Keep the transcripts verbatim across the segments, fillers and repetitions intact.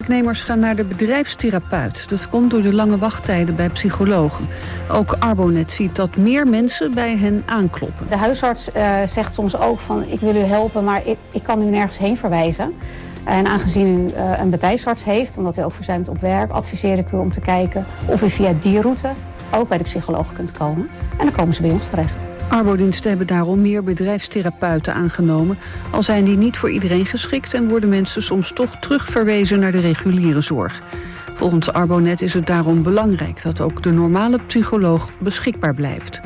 werknemers gaan naar de bedrijfstherapeut. Dat komt door de lange wachttijden bij psychologen. Ook Arbonet ziet dat meer mensen bij hen aankloppen. De huisarts uh, zegt soms ook van ik wil u helpen, maar ik, ik kan u nergens heen verwijzen. En aangezien u uh, een bedrijfsarts heeft, omdat u ook verzuimt op werk, adviseer ik u om te kijken of u via die route ook bij de psycholoog kunt komen. En dan komen ze bij ons terecht. Arbodiensten hebben daarom meer bedrijfstherapeuten aangenomen. Al zijn die niet voor iedereen geschikt en worden mensen soms toch terugverwezen naar de reguliere zorg. Volgens Arbonet is het daarom belangrijk dat ook de normale psycholoog beschikbaar blijft.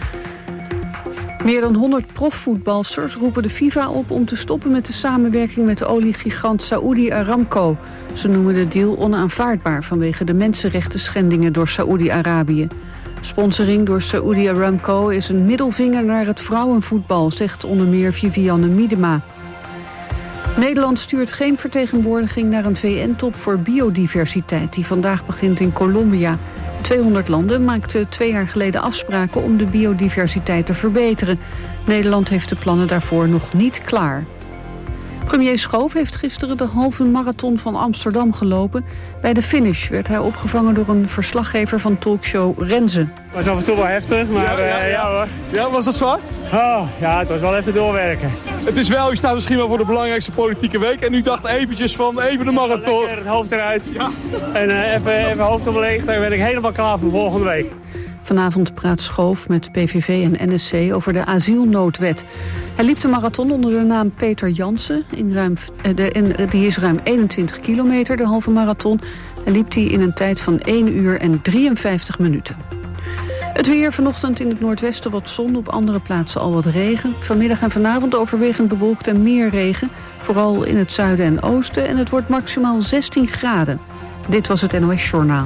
Meer dan honderd profvoetbalsters roepen de FIFA op om te stoppen met de samenwerking met de oliegigant Saoedi Aramco. Ze noemen de deal onaanvaardbaar vanwege de mensenrechten schendingen door Saoedi-Arabië. Sponsoring door Saoedi Aramco is een middelvinger naar het vrouwenvoetbal, zegt onder meer Vivianne Miedema. Nederland stuurt geen vertegenwoordiging naar een V N-top voor biodiversiteit die vandaag begint in Colombia. tweehonderd landen maakten twee jaar geleden afspraken om de biodiversiteit te verbeteren. Nederland heeft de plannen daarvoor nog niet klaar. Premier Schoof heeft gisteren de halve marathon van Amsterdam gelopen. Bij de finish werd hij opgevangen door een verslaggever van talkshow Renze. Het was af en toe wel heftig, maar ja, ja, uh, ja hoor. Ja, was dat zwaar? Oh, ja, het was wel even doorwerken. Het is wel, u staat misschien wel voor de belangrijkste politieke week. En u dacht eventjes van even de marathon. Lekker het hoofd eruit. Ja. En uh, even, even hoofd omleeg, dan ben ik helemaal klaar voor volgende week. Vanavond praat Schoof met P V V en N S C over de asielnoodwet. Hij liep de marathon onder de naam Peter Jansen. In ruim, de, die is ruim eenentwintig kilometer, de halve marathon. Hij liep die in een tijd van één uur en drieënvijftig minuten. Het weer, vanochtend in het noordwesten wat zon, op andere plaatsen al wat regen. Vanmiddag en vanavond overwegend bewolkt en meer regen. Vooral in het zuiden en oosten. En het wordt maximaal zestien graden. Dit was het N O S Journaal.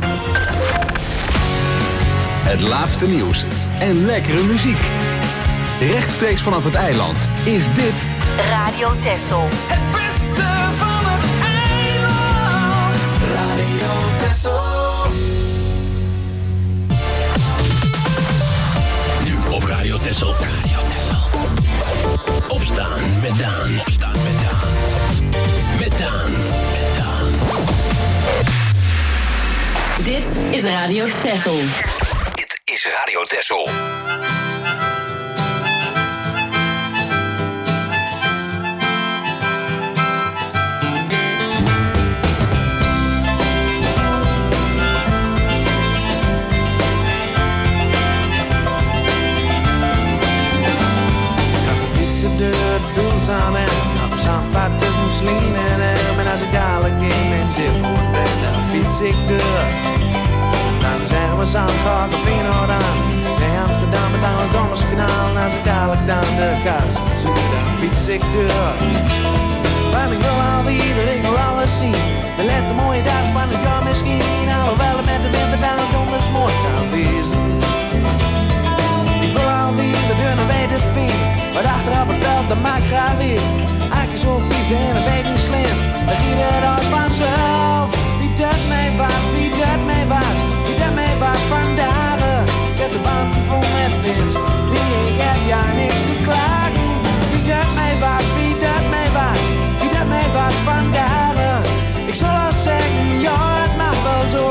Het laatste nieuws en lekkere muziek. Rechtstreeks vanaf het eiland is dit Radio Texel. Het beste van het eiland. Radio Texel. Nu op Radio Texel. Radio Texel. Opstaan met Daan. Opstaan met Daan. Met Daan. Met Daan. Dit is Radio Texel. Is Radio Texel. De doelzaam en op zandpad tussen Slien en hem. En als ik dadelijk in mijn diphoorn ben, dan fiets ik door. Dan zeggen we Zandvoort of Feyenoord aan. Nee, Amsterdam met aan het Dommerskanaal. En als ik dadelijk dan de kast zoek, dan fiets ik door. Want ik wil alweer, ik wil alles zien. De laatste mooie dag van het jaar misschien. Alhoewel het met de winter dan het donders mooi kan wezen. Ik wil alweer de deur naar bij de veen. Maar achter op het veld, dat maakt graag weer. Eigenlijk zo vies en dat weet niet slim. Dan ging het als vanzelf. Wie dat mij was, wie dat mij was. Wie dat mij was vandaag. Ik heb de banden vol met wind. Nee, ik heb ja niks te klagen. Wie dat mij was, wie dat mij was. Wie dat mij was vandaag. Ik zal al zeggen, ja het mag wel zo.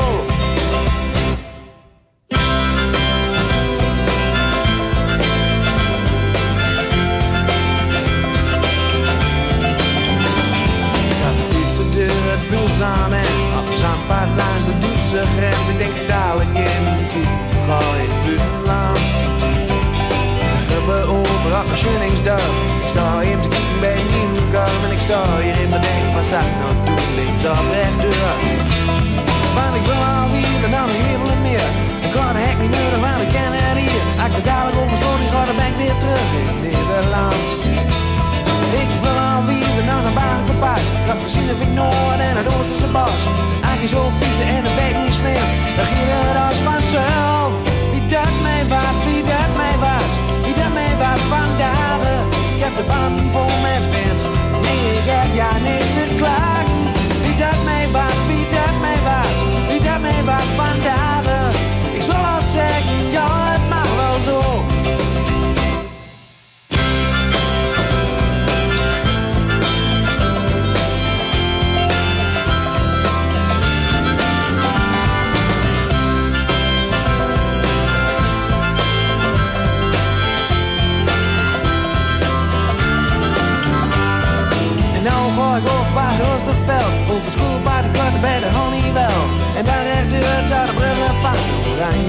Aan en op zandpad langs de Duitse grens. Ik denk dadelijk in de kiep, ga in het buitenland. De gruppen over op mijn Schunningsdorp. Ik sta hier te kijken bij een Nieuwkoop. En ik sta hier in mijn denk, wat zou ik nou doen? Links of rechtdoor. Want ik wil alweer dan aan de hemel en meer. Ik kan de hek niet nodig, want ik ken het hier. Als ik er dadelijk overstoot, ik ga dan ben ik weer terug in Nederland. Ik wil alweer naar een bagenpaas. Dat gezien heb ik Noord en het Oosterse bos. Eigenlijk zo vies en het weet niet slim. Dan ging het als vanzelf. Wie dat mij was, wie dat mij was. Wie dat mij was vandaag. Ik heb de banden vol met wind. Nee, ik heb ja niks te klagen. Wie dat mij was, wie dat mij was. Wie dat mij was vandaag. Ik zal al zeggen, ja het mag wel zo.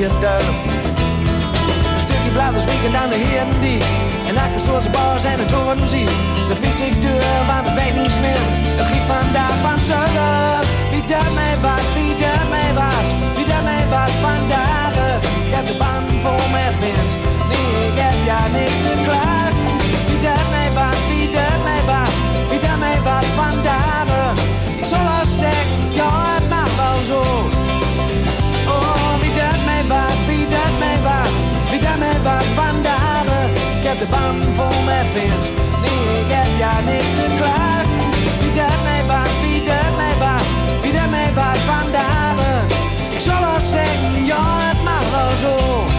vierde. Een stukje blauwe spieken aan de heren die. En achter zoals de bars en de toren zie. De fiets ik deur, want het weet niet sneeuw. Het giet vandaag van zullen. Wie dat mij was, wie dat mij was. Wie dat mij was vandaag. Ik heb de band vol met wind. Nee, ik heb ja niks te klagen. Wie dat mij was, wie dat mij was. Wie dat mij was vandaag. Ik zal wel zeggen, ja het mag wel zo. Oh, wie dat mij was, wie dat mij was. Wie dat mij was vandaag. Ik heb de band vol met wind. Nee, ik heb ja niks te klagen. Wie dat mij was, wie dat mij was. Wie dat mij was vandaag. Ik zal wel zeggen, ja het mag wel zo.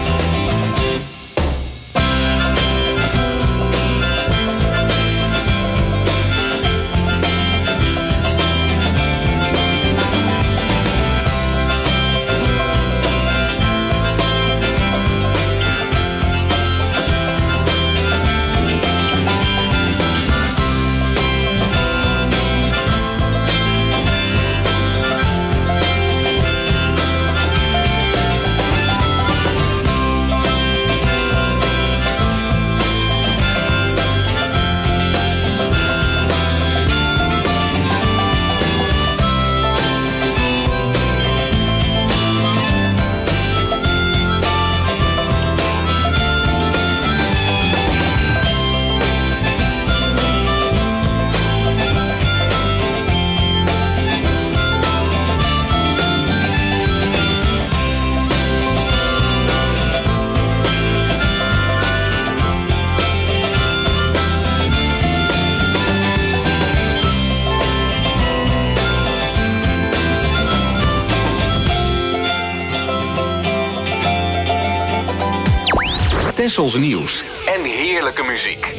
Tessels nieuws en heerlijke muziek.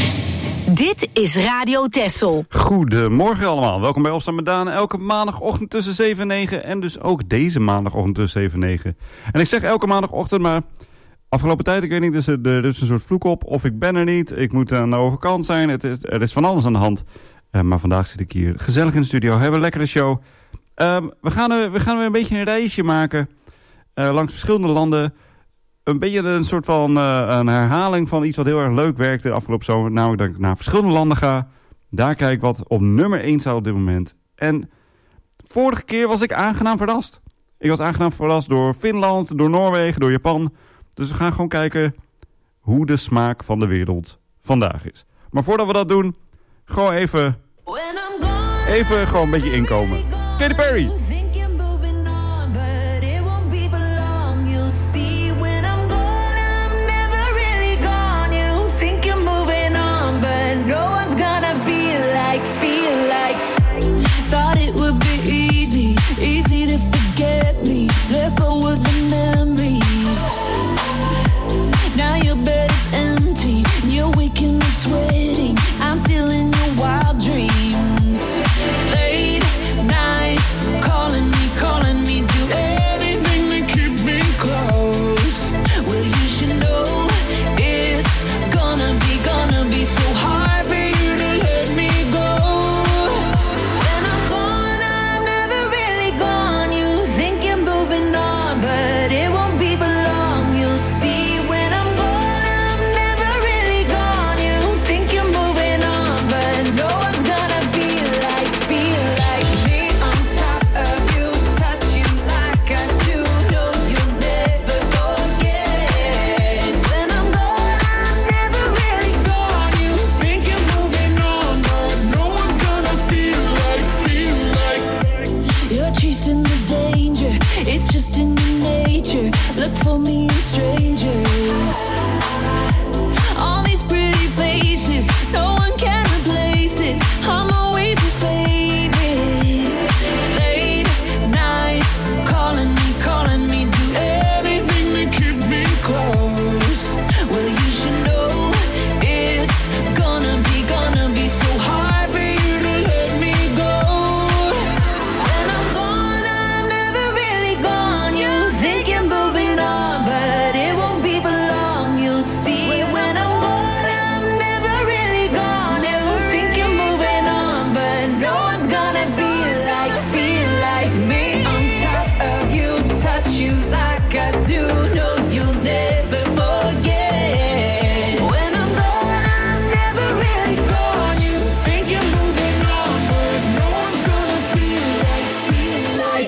Dit is Radio Tessel. Goedemorgen allemaal, welkom bij Opstaan met Daan. Elke maandagochtend tussen zeven en negen en dus ook deze maandagochtend tussen zeven en negen. En ik zeg elke maandagochtend, maar afgelopen tijd, ik weet niet, er is, er is een soort vloek op. Of ik ben er niet, ik moet aan de overkant zijn, het is, er is van alles aan de hand. Uh, maar vandaag zit ik hier gezellig in de studio, hebben een lekkere show. Uh, we, gaan, uh, we gaan weer een beetje een reisje maken uh, langs verschillende landen. Een beetje een soort van uh, een herhaling van iets wat heel erg leuk werkte de afgelopen zomer. Namelijk dat ik naar verschillende landen ga. Daar kijk wat op nummer één staat op dit moment. En vorige keer was ik aangenaam verrast. Ik was aangenaam verrast door Finland, door Noorwegen, door Japan. Dus we gaan gewoon kijken hoe de smaak van de wereld vandaag is. Maar voordat we dat doen, gewoon even, even gewoon een beetje inkomen. Katy Perry!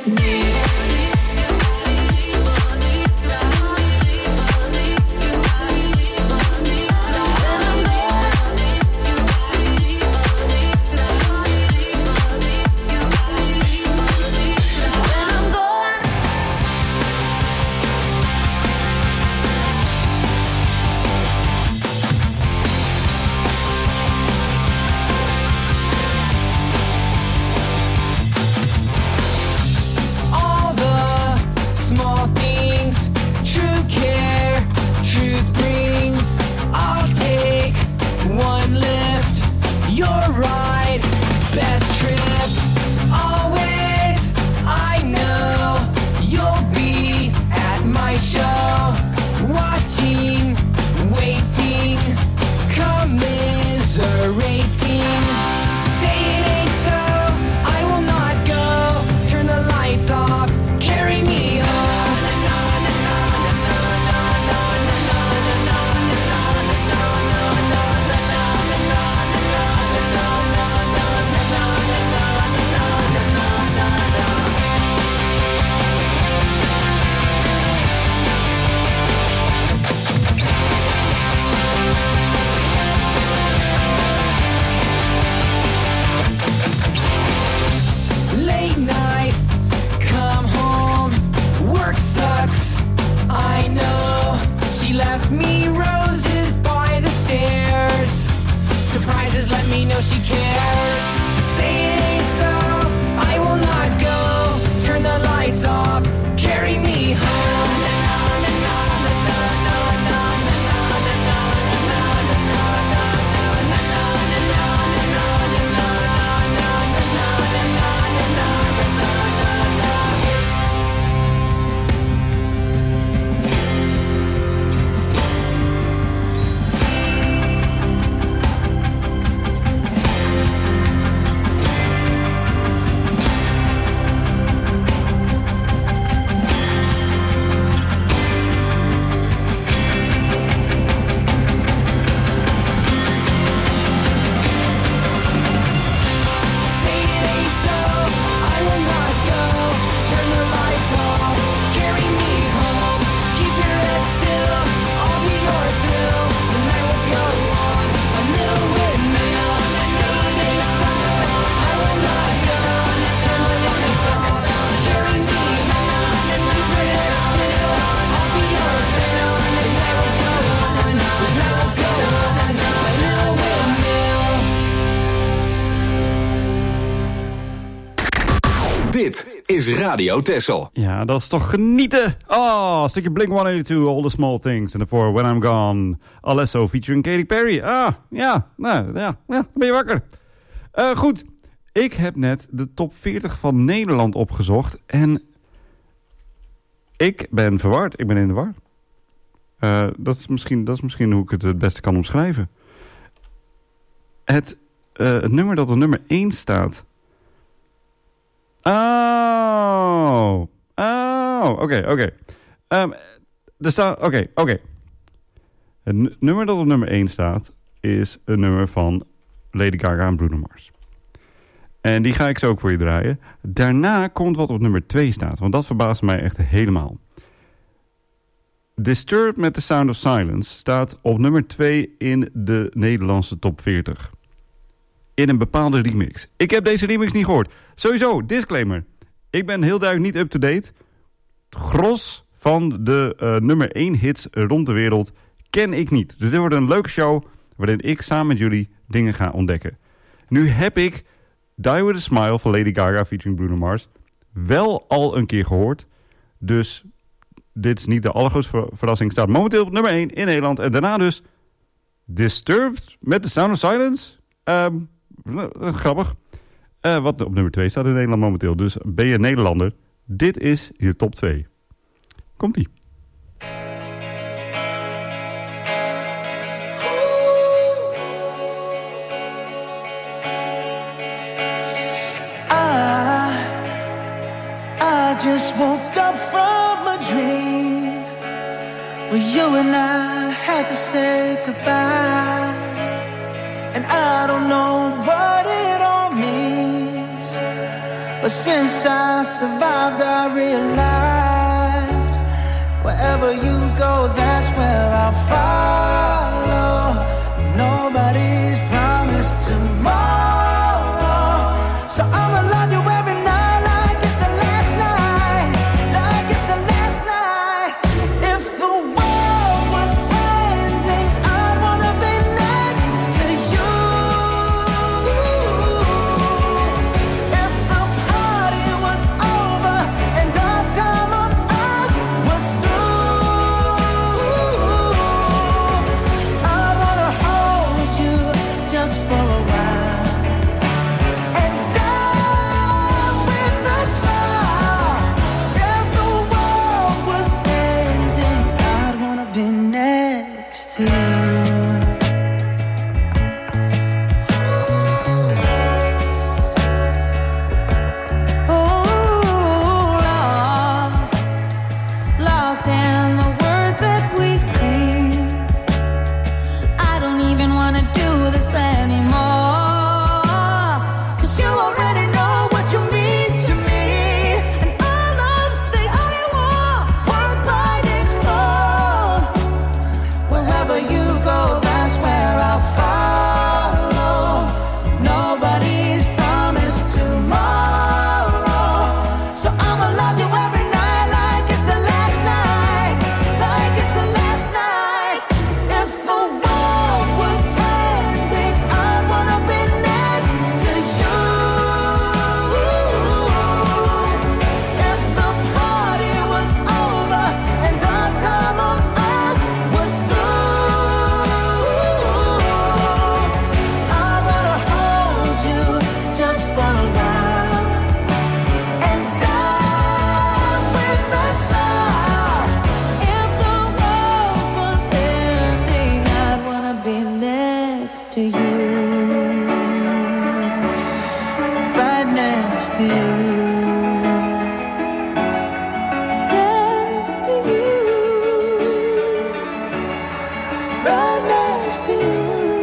with me. Dit is Radio Texel. Ja, dat is toch genieten. Oh, een stukje Blink honderdtweeënentwintig, All the Small Things. En daarvoor When I'm Gone, Alesso featuring Katy Perry. Ah, ja, nou, ja, ja, dan ben je wakker. Uh, goed, ik heb net de top veertig van Nederland opgezocht. En ik ben verward, ik ben in de war. Uh, dat, is misschien, dat is misschien hoe ik het het beste kan omschrijven. Het, uh, het nummer dat op nummer één staat... Oh, oh, oké, okay, oké. Okay. Um, er staat, oké, okay, oké. Okay. Het n- nummer dat op nummer één staat is een nummer van Lady Gaga en Bruno Mars. En die ga ik zo ook voor je draaien. Daarna komt wat op nummer twee staat, want dat verbaast mij echt helemaal. Disturbed met The Sound of Silence staat op nummer twee in de Nederlandse top veertig. In een bepaalde remix. Ik heb deze remix niet gehoord. Sowieso, disclaimer. Ik ben heel duidelijk niet up-to-date. Het gros van de uh, nummer één hits rond de wereld ken ik niet. Dus dit wordt een leuke show waarin ik samen met jullie dingen ga ontdekken. Nu heb ik Die With A Smile van Lady Gaga featuring Bruno Mars wel al een keer gehoord. Dus dit is niet de allergrootste ver- verrassing. Staat momenteel op nummer één in Nederland. En daarna dus Disturbed met The Sound of Silence. Um, grappig. Uh, wat op nummer twee staat in Nederland momenteel. Dus ben je Nederlander? Dit is je top twee. Komt-ie. I, I just woke up from a dream where you and I had to say goodbye. And I don't know what it all means, but since I survived, I realized wherever you go, that's where I'll follow. Nobody's promised tomorrow, so I'ma love you every night like it's the last night, like it's the last night. If the world was ending, I'd wanna be next to you. If the party was over and our time on earth was through, I'd wanna hold you just for a while and die with a smile. If the world was ending, I'd wanna be next to you. Oh, lost, lost in the words that we scream. I don't even wanna do this anymore, 'cause you already know what you mean to me, and our love's the only war worth fighting for. Wherever you go, that's where I'll follow. Nobody's promised tomorrow, so I'ma love you every night like it's the last night, like it's the last night. If the world was ending, I'd wanna be next to you. If the party was over and our time on earth was through, I'd wanna hold you just for a while and die with a smile. If the world was ending, I'd wanna be next to you, right next to you, next to you, right next to you.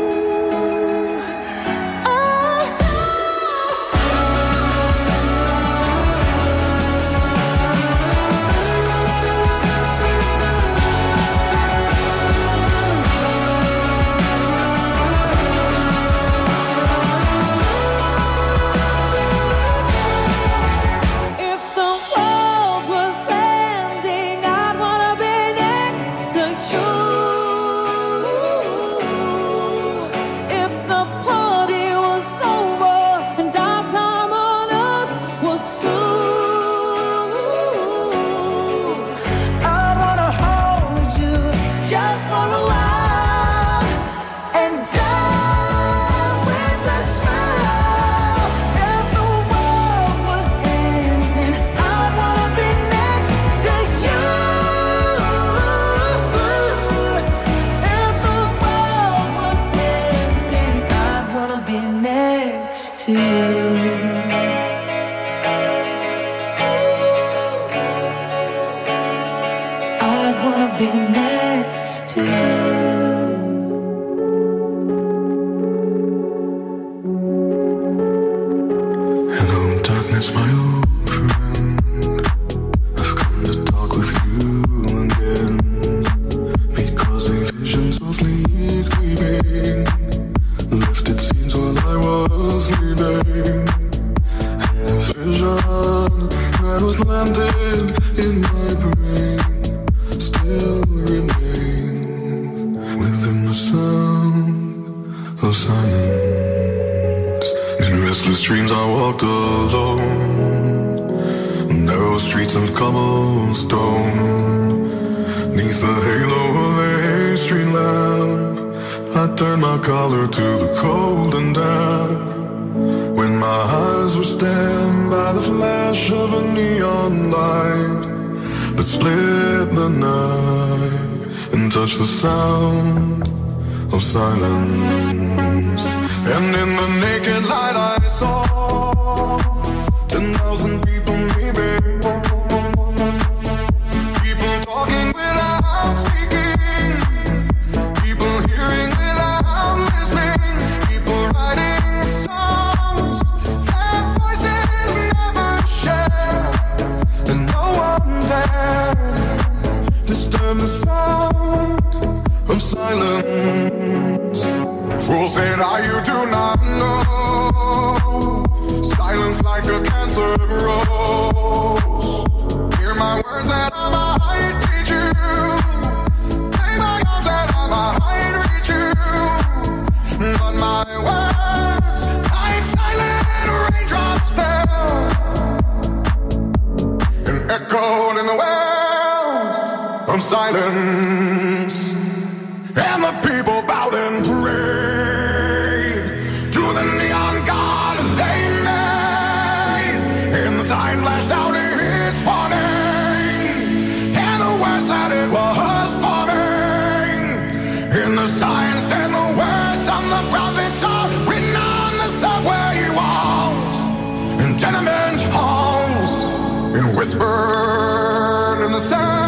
If the world was ending, I'd wanna be next to you. If the party was over and our time on earth was through, I'd wanna hold you just for a while and die with a smile. If the world was ending, I'd wanna be next to you. If the world was ending, I'd wanna be next to you. I'd wanna be next to you. Hello, darkness, my old friend. I've come to talk with you again, because a vision softly creeping lifted scenes while I was sleeping, and the vision that was planted in my brain still remains within the sound of silence. In restless dreams I walked alone, narrow streets of cobblestone, neath the halo of a street lamp. I turned my collar to the cold and damp, when my eyes were stabbed by the flash of a neon light that split the night and touched the sound of silence. And in the naked light I saw ten thousand people, maybe, people talking without speaking, people hearing without listening, people writing songs that voices never dare disturb the sound of silence. Fools say that you do not know. Silence like a cancer grows. Hear my words and I might teach you. Take my arms and I might reach you. But my words, like silent raindrops, fell and echoed in the wells of silence. And the people bowed and prayed to the neon god they made. And the sign flashed out its warning, and the words that it was forming. And the sign said the words of the prophets are written on the subway walls and tenement halls, and whispered in the sound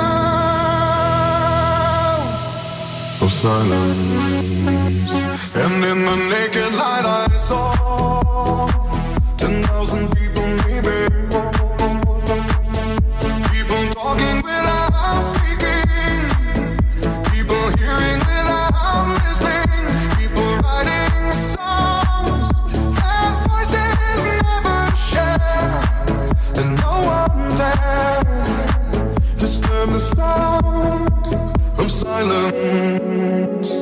of silence. And in the naked light I saw ten thousand people maybe. People talking without speaking. People hearing without listening. People writing songs that voices never share. And no one dared disturb the sound of silence.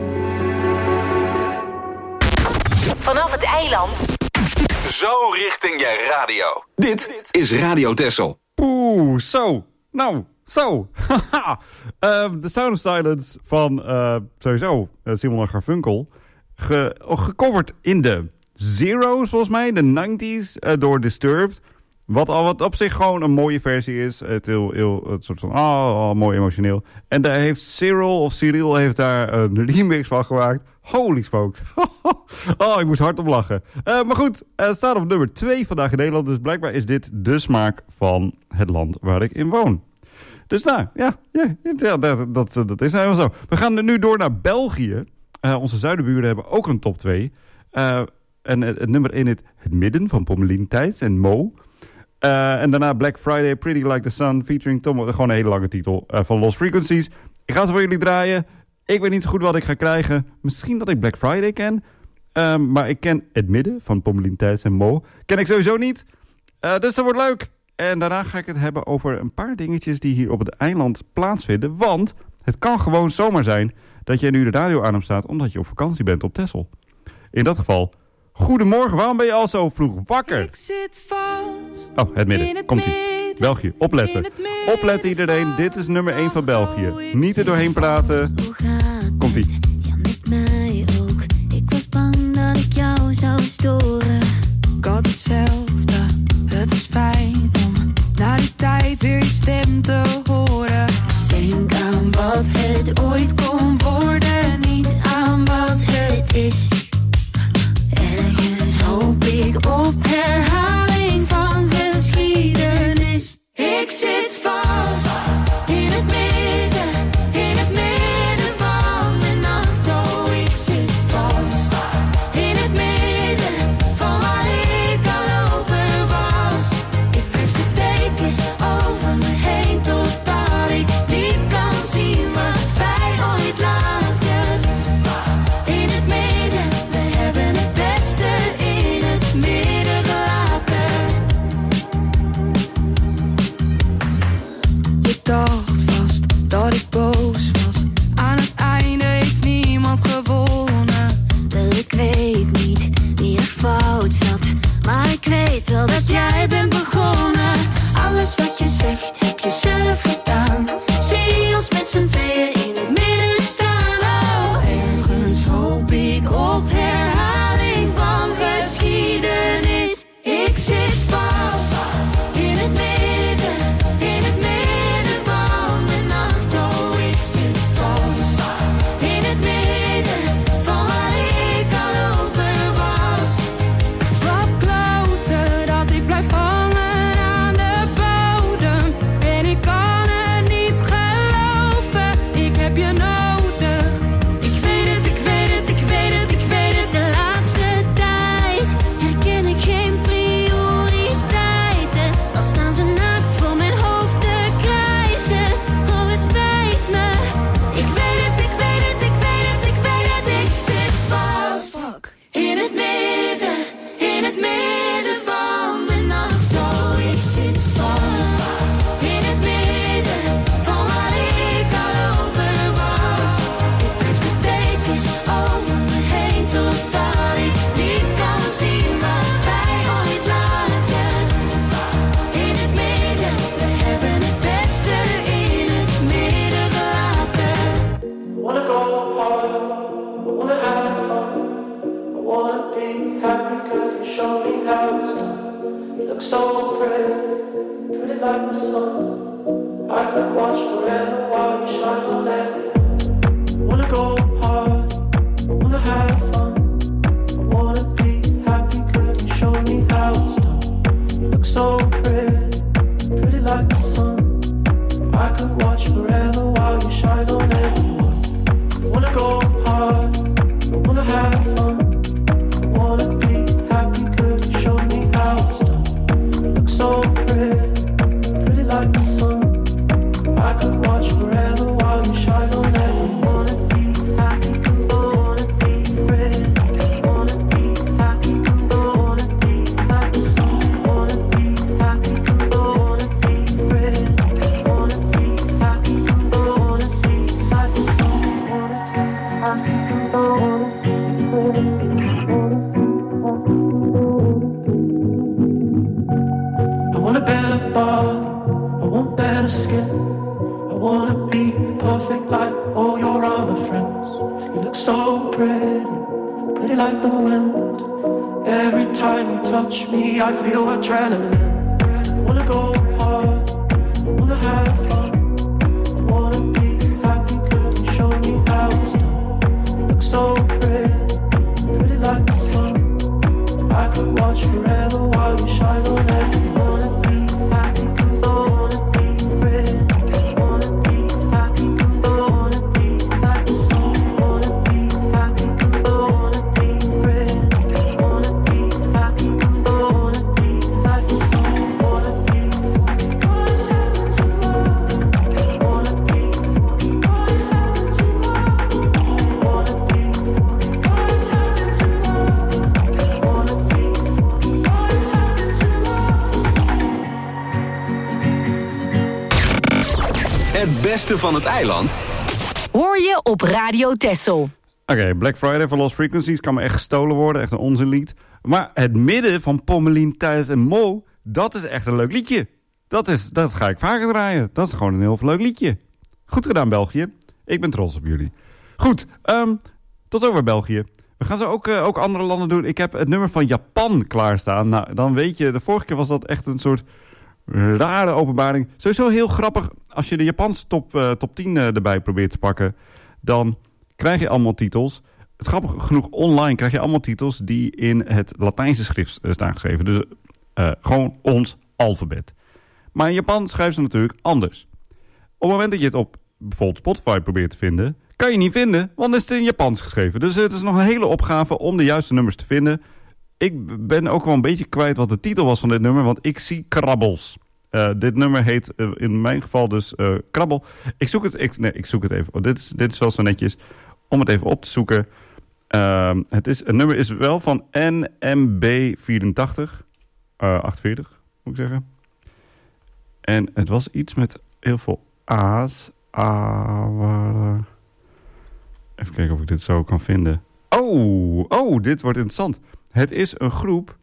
Vanaf het eiland. Zo richting je radio. Dit is Radio Texel. Oeh, zo. Nou, zo. um, The Sound of Silence van uh, sowieso uh, Simon en Garfunkel. Ge oh, gecoverd in de Zero's volgens mij, de nineties, uh, door Disturbed. Wat, al wat op zich gewoon een mooie versie is. Het heel, heel het soort van, oh, oh, mooi emotioneel. En daar heeft Cyril of Cyril heeft daar een remix van gemaakt. Holy smokes. Oh, ik moest hard op lachen. Uh, maar goed, het uh, staat op nummer twee vandaag in Nederland. Dus blijkbaar is dit de smaak van het land waar ik in woon. Dus nou, ja, ja, ja dat, dat, dat is helemaal zo. We gaan nu door naar België. Uh, onze zuidenburen hebben ook een top twee. Uh, en het, het nummer één is Het Midden van Pommelien Thijs en Mo. Uh, en daarna Black Friday, Pretty Like the Sun, featuring Tom. Gewoon een hele lange titel uh, van Lost Frequencies. Ik ga ze voor jullie draaien. Ik weet niet goed wat ik ga krijgen. Misschien dat ik Black Friday ken. Um, maar ik ken Het Midden van Pommelien Thijs en Mo. Ken ik sowieso niet. Uh, dus dat wordt leuk. En daarna ga ik het hebben over een paar dingetjes die hier op het eiland plaatsvinden. Want het kan gewoon zomaar zijn dat jij nu de radio aan hem staat omdat je op vakantie bent op Texel. In dat geval, goedemorgen. Waarom ben je al zo vroeg wakker? Ik zit vast. Oh, Het Midden. Komt-ie. België, opletten. Opletten iedereen, dit is nummer één van België. Niet er doorheen praten. Komt-ie. Ja, met mij ook. Ik was bang dat ik jou zou storen. Ik had hetzelfde. Het is fijn om na die tijd weer je stem te horen. Denk aan wat het ooit kon worden, niet aan wat het is. Ergens hoop ik op herhaling van geschiedenis. Ik zit vast in het midden, in het midden van de nacht. Oh, ik zit vast in het midden van waar ik al over was. Ik trek de dekens over me heen totdat ik niet kan zien wat wij ooit lagen. In het midden, we hebben het beste in het midden gelaten. like the sun. I could watch forever while you shine on everyone. Wanna go hard, I wanna have fun. I wanna be happy, could you show me how it's done? You look so pretty, pretty like the sun. I could watch forever while you shine on everyone. I wanna go hard, I wanna have fun. I wanna be happy, could you show me how it's done? You look so pretty, pretty like the sun. I could watch forever while you shine on everyone. Wanna be happy, wanna be pretty. Wanna be happy, wanna be like the sun. Wanna be happy, wanna be pretty. Wanna be happy, wanna be like the sun. Wanna be happy, wanna be pretty. I want a better body, I want better skin. I wanna be perfect like all your other friends. You look so pretty, pretty like the wind. Every time you touch me, I feel adrenaline. I wanna go hard, I wanna have fun. I wanna be happy, could you show me how it's done? You look so pretty, pretty like the sun. I could watch forever while you shine on everyone. Wanna be happy, wanna be pretty. Wanna be happy, wanna be like the sun. Wanna be happy, wanna be pretty. Wanna be happy, wanna be like the sun. Wanna be, wanna step into love. Wanna be, wanna step into love. Wanna be, wanna step into love. Wanna be, wanna step into love. Het beste van het eiland Hoor je op Radio Texel. Oké, okay, Black Friday van Lost Frequencies kan me echt gestolen worden. Echt een onzinlied. Maar het midden van Pommelien, Thijs en Mo, dat is echt een leuk liedje. Dat, is, dat ga ik vaker draaien. Dat is gewoon een heel leuk liedje. Goed gedaan, België. Ik ben trots op jullie. Goed, um, tot zover België. We gaan zo ook, uh, ook andere landen doen. Ik heb het nummer van Japan klaarstaan. Nou, dan weet je, de vorige keer was dat echt een soort rare openbaring. Sowieso heel grappig. Als je de Japanse top, uh, top tien uh, erbij probeert te pakken, dan krijg je allemaal titels. Het grappige genoeg, online krijg je allemaal titels die in het Latijnse schrift uh, staan geschreven. Dus uh, gewoon ons alfabet. Maar in Japan schrijven ze natuurlijk anders. Op het moment dat je het op bijvoorbeeld Spotify probeert te vinden, kan je niet vinden, want het is in Japans geschreven. Dus het is nog een hele opgave om de juiste nummers te vinden. Ik ben ook wel een beetje kwijt wat de titel was van dit nummer, want ik zie krabbels. Uh, dit nummer heet uh, in mijn geval dus uh, Krabbel. Ik zoek het, ik, nee, ik zoek het even. Oh, dit, is, dit is wel zo netjes om het even op te zoeken. Uh, het, is, het nummer is wel van N M B vierentachtig. Uh, achtenveertig, moet ik zeggen. En het was iets met heel veel A's. A, waar, even kijken of ik dit zo kan vinden. Oh, oh, dit wordt interessant. Het is een groep.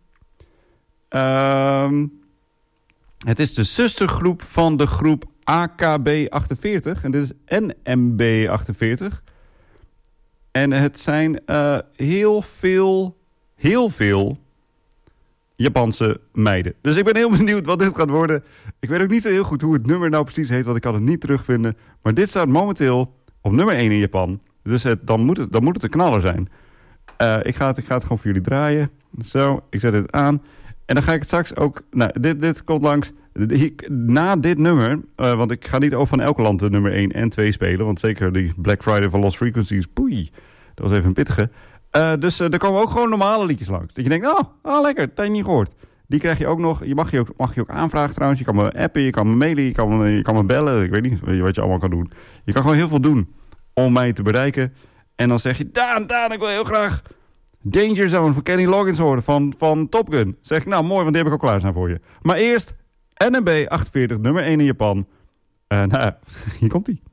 Um, het is de zustergroep van de groep A K B achtenveertig. En dit is N M B achtenveertig. En het zijn uh, heel veel, heel veel Japanse meiden. Dus ik ben heel benieuwd wat dit gaat worden. Ik weet ook niet zo heel goed hoe het nummer nou precies heet, want ik kan het niet terugvinden. Maar dit staat momenteel op nummer één in Japan. Dus het, dan, moet het, dan moet het een knaller zijn. Uh, ik, ga het, ik ga het gewoon voor jullie draaien. Zo, ik zet het aan. En dan ga ik het straks ook... Nou, dit, dit komt langs... Na dit nummer... Uh, want ik ga niet over van elk land de nummer één en twee spelen. Want zeker die Black Friday van Lost Frequencies... Poei, dat was even een pittige. Uh, dus uh, er komen ook gewoon normale liedjes langs. Dat je denkt, oh, oh lekker, dat heb je niet gehoord. Die krijg je ook nog. Je mag je ook, mag je ook aanvragen trouwens. Je kan me appen, je kan me mailen, je kan me, je kan me bellen. Ik weet niet wat je allemaal kan doen. Je kan gewoon heel veel doen om mij te bereiken. En dan zeg je, Daan, Daan, ik wil heel graag Danger Zone van Kenny Loggins horen van, van Top Gun. Zeg ik, nou mooi, want die heb ik al klaarstaan voor je. Maar eerst N M B achtenveertig, nummer één in Japan. Uh, nou, hier komt ie.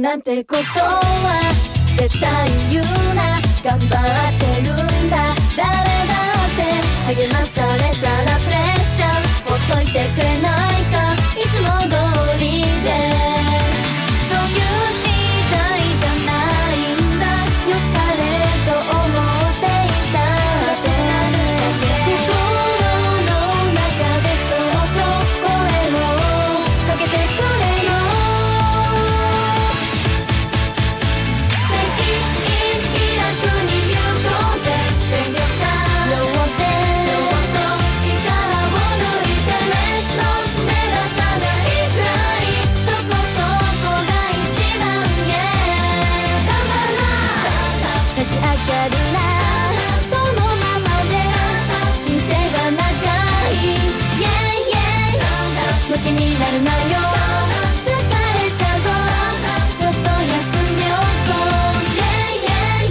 なんてことは絶対言うな。頑張ってるんだ誰だって励まされたらプレッシャーほっといてくれないかいつも通りで。そういう時代じゃないんだよかれと思っていたって心の中でそっと声をかけてくれよ。気になるなよ疲れちゃうぞちょっと休んでおこう Yeah yeah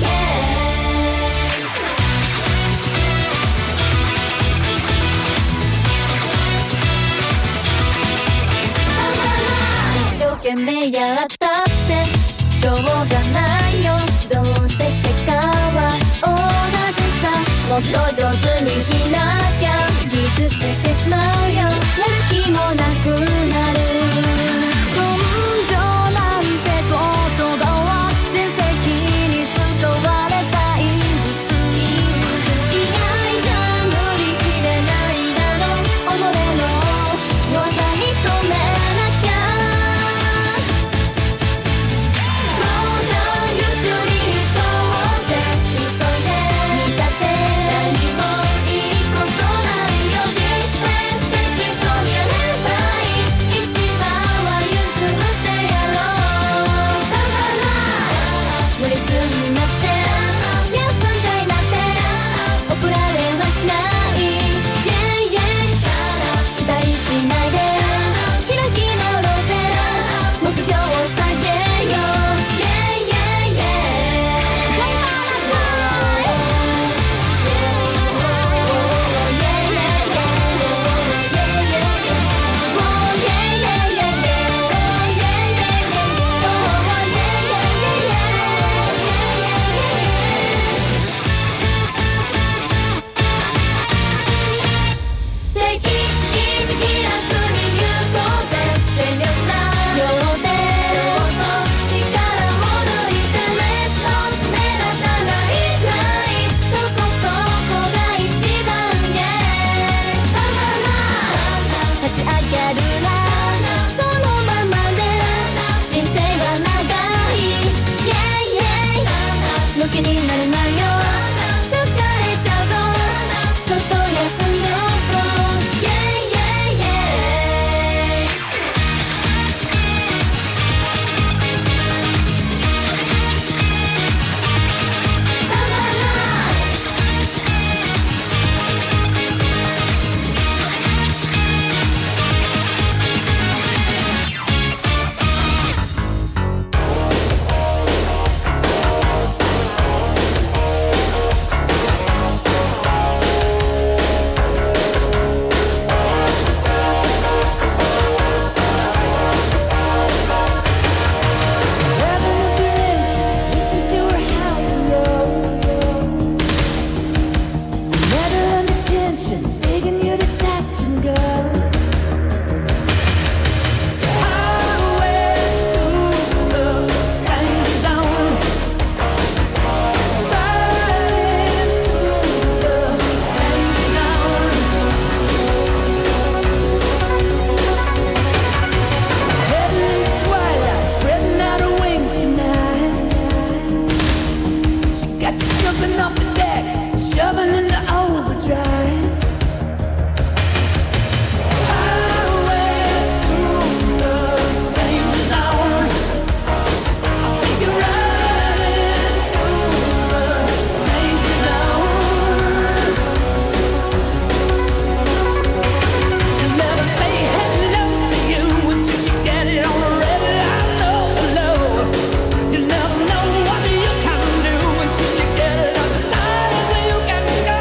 yeah 一生懸命やったってしょうがないよどうせ結果は同じさもっと上手に生きなきゃ傷ついてしまうよやる気もなくなる。根性なんて言葉は全盛期に使われた異物。気合じゃ乗り切れないだろ己の弱さに止めなきゃ。そうだゆっくり行こうぜ急いで見立て何もいいことないよ。実践的とやればいい一番は譲ってやろう。だから無理すんなって休んじゃいなって怒られはしない Yeah yeah 期待しないで開き直ろうぜ目標を下げよう Yeah yeah yeah 頑張らない敵意識楽に行こうぜ全力な両手ちょっと力を抜いて Let's go 目立たないくらいそこそこが一番 Yeah 立ち上がるなそのままで人生は長い Yeah yeah の気になるなよ疲れちゃうぞちょっと休んでおこう Yeah yeah yeah たまらない You never know what you can do until you get it up high as you can go.